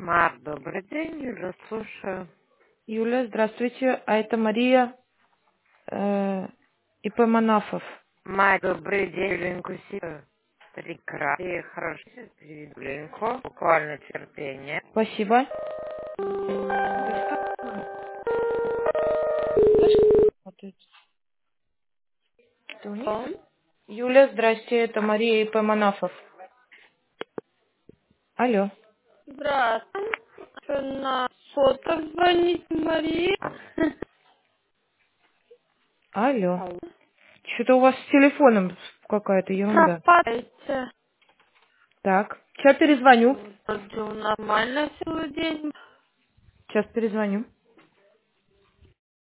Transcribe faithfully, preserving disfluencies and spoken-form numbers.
Мар, добрый день, Юля, слушаю. Юля, здравствуйте. А это Мария э, ИП Манафов. Мар, добрый день, Юленьку Сию. Прекрасно. И хорошо, сейчас переведу Леньку. Буквально терпение. Спасибо. Вот это. Что у них? Он? Юля, здрасте. Это Мария ИП Манафов. Алло. Здравствуйте. Что, на сотов звонит Мария? Алло. Алло. Что-то у вас с телефоном какая-то ерунда. Пропадаете. Так. Сейчас перезвоню. Вроде нормально целый день. Сейчас перезвоню.